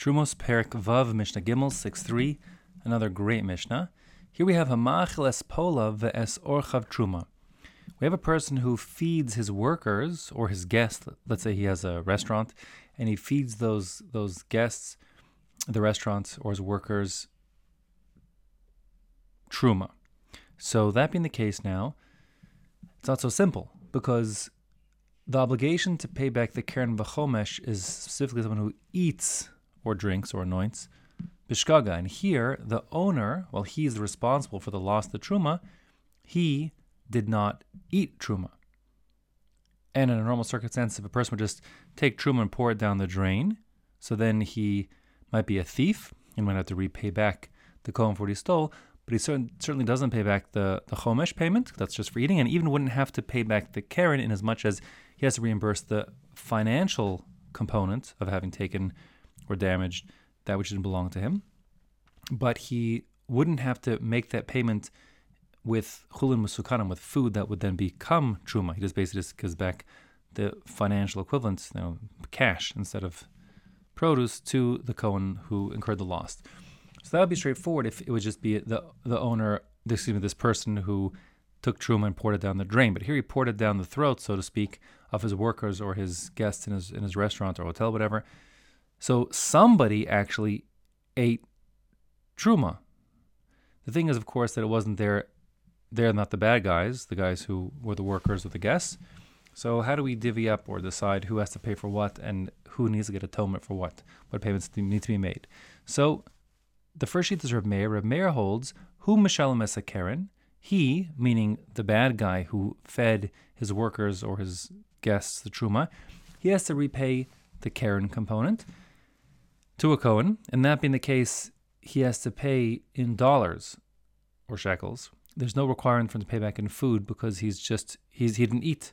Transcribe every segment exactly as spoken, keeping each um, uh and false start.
Trumos Perik Vav Mishnah Gimel six three, another great Mishnah. Here we have Hamachel es Pola ve'es Orchav Truma. We have a person who feeds his workers or his guests. Let's say he has a restaurant, and he feeds those those guests, the restaurant or his workers, Truma. So that being the case now, it's not so simple, because the obligation to pay back the Keren V'chomesh is specifically someone who eats or drinks or anoints Bishkaga. And here, the owner, well, he's responsible for the loss of the Truma, he did not eat Truma. And in a normal circumstance, if a person would just take Truma and pour it down the drain, so then he might be a thief and might have to repay back the Kohen for what he stole, but he certain, certainly doesn't pay back the, the Chomesh payment, that's just for eating, and even wouldn't have to pay back the Keren in as much as he has to reimburse the financial component of having taken or damaged that which didn't belong to him. But he wouldn't have to make that payment with chulin musukanim, with food that would then become truma. He just basically just gives back the financial equivalent, you know, cash instead of produce, to the Kohen who incurred the loss. So that would be straightforward if it would just be the the owner, excuse me, this person who took truma and poured it down the drain. But here he poured it down the throat, so to speak, of his workers or his guests in his in his restaurant or hotel, whatever. So somebody actually ate truma. The thing is, of course, that it wasn't their, they're not the bad guys, the guys who were the workers or the guests. So how do we divvy up or decide who has to pay for what and who needs to get atonement for what? What payments need to be made? So the first sheet is Reb Meir. Reb Meir holds, Hu Mishalem es Keren. He, meaning the bad guy who fed his workers or his guests the truma, he has to repay the Keren component to a Kohen, and that being the case, he has to pay in dollars or shekels. There's no requirement for him to pay back in food because he's just he's he didn't eat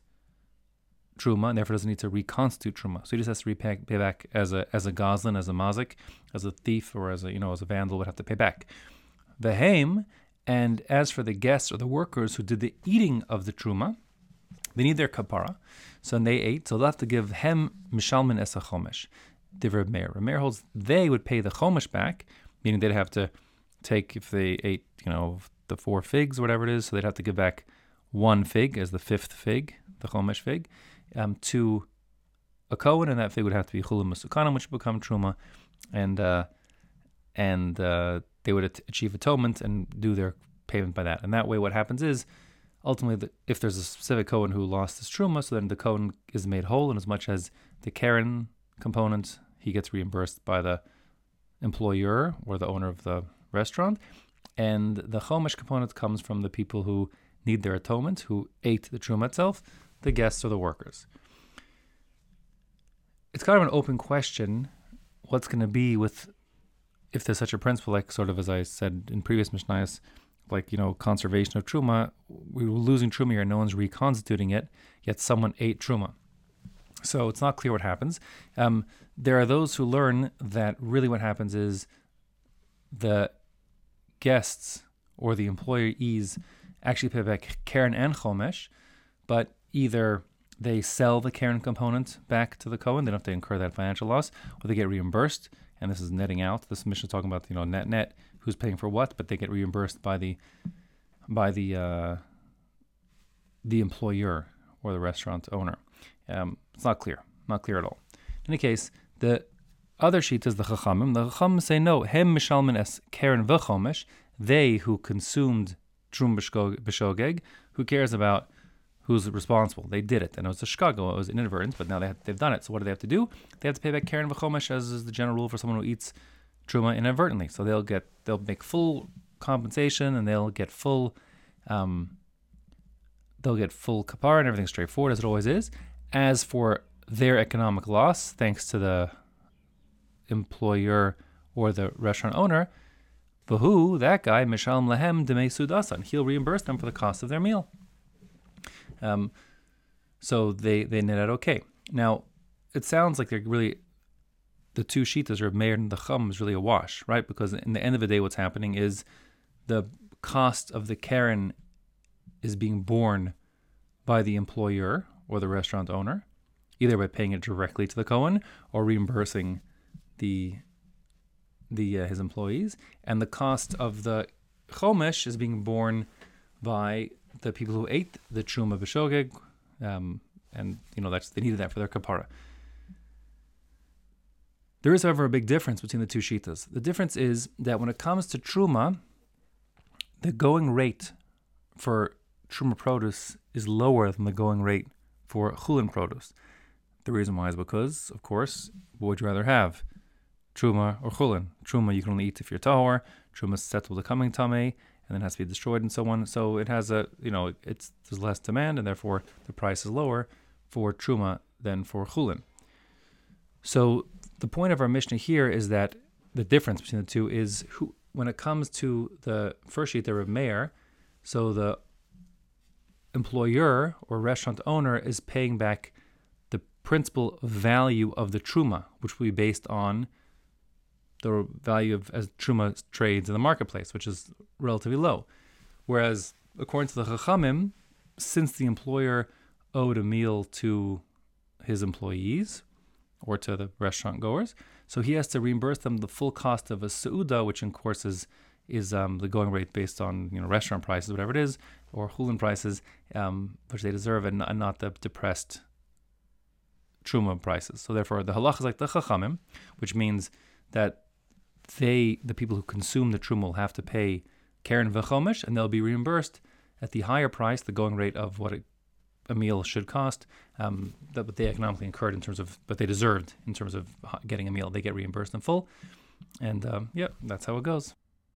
truma and therefore doesn't need to reconstitute truma. So he just has to repay pay back as a as a gazlan, as a mazik, as a thief, or as a you know as a vandal would have to pay back. Vehem, and as for the guests or the workers who did the eating of the truma, they need their kapara, so they ate. So they'll have to give hem mishalmin es chomesh. Divrei Meir. Meir holds they would pay the chomesh back, meaning they'd have to take, if they ate, you know, the four figs or whatever it is, so they'd have to give back one fig as the fifth fig, the chomesh fig, um, to a Kohen, and that fig would have to be chulin musukanim, which would become truma, and uh, and uh, they would achieve atonement and do their payment by that. And that way, what happens is, ultimately, the, if there's a specific Kohen who lost his truma, so then the Kohen is made whole, and as much as the Keren component, he gets reimbursed by the employer or the owner of the restaurant, and the chomesh component comes from the people who need their atonement, who ate the truma itself, the guests or the workers. It's kind of an open question what's going to be with, if there's such a principle, like sort of as I said in previous Mishnayos, like, you know, conservation of truma. We were losing truma here, no one's reconstituting it, yet someone ate truma. So it's not clear what happens. Um, there are those who learn that really what happens is the guests or the employees actually pay back Keren and Chomesh, but either they sell the Keren component back to the Kohen, they don't have to incur that financial loss, or they get reimbursed, and this is netting out. This mission is talking about, you know, net net, who's paying for what, but they get reimbursed by the by the uh, the employer or the restaurant owner. Um, it's not clear, not clear at all. In any case, the other sheet is the Chachamim. The Chachamim say no, hem mishalmin es Keren v'chomesh, they who consumed trum b'shogeg, who cares about who's responsible? They did it, and it was a shkago, it was inadvertent, but now they have, they've done it. So what do they have to do? They have to pay back Keren v'chomesh, as is the general rule for someone who eats truma inadvertently. So they'll get, they'll make full compensation, and they'll get full, um, they'll get full kapara, and everything's straightforward as it always is. As for their economic loss, thanks to the employer or the restaurant owner, Vahu, that guy, Mishalem Lahem Demei Sudasan, he'll reimburse them for the cost of their meal. Um, so they, they net out okay. Now, it sounds like they're really, the two shitas, Reb Meir and the Chum, is really a wash, right? Because in the end of the day, what's happening is the cost of the Keren is being borne by the employer or the restaurant owner, either by paying it directly to the Kohen or reimbursing the the uh, his employees, and the cost of the chomesh is being borne by the people who ate the truma b'shogeg, um, and you know that's they needed that for their kapara. There is, however, a big difference between the two shitas. The difference is that when it comes to truma, the going rate for truma produce is lower than the going rate for chulin produce. The reason why is because, of course, what would you rather have? Truma or chulin? Truma you can only eat if you're tahor. Truma is susceptible to coming tamei, and then has to be destroyed and so on. So it has a, you know, it's there's less demand, and therefore the price is lower for truma than for chulin. So the point of our Mishnah here is that the difference between the two is who, when it comes to the first sheet, the Reb Meir, so the employer or restaurant owner is paying back the principal value of the truma, which will be based on the value of as truma trades in the marketplace, which is relatively low. Whereas, according to the Chachamim, since the employer owed a meal to his employees or to the restaurant goers, so he has to reimburse them the full cost of a seuda, which, of course, is is um, the going rate based on you know restaurant prices, whatever it is, or chulin prices, um, which they deserve, and, and not the depressed truma prices. So therefore, the halach is like the Chachamim, which means that they, the people who consume the truma, will have to pay keren v'chomesh, and they'll be reimbursed at the higher price, the going rate of what it, a meal should cost, um, that what they economically incurred in terms of what they deserved in terms of getting a meal. They get reimbursed in full, and um, yeah, that's how it goes.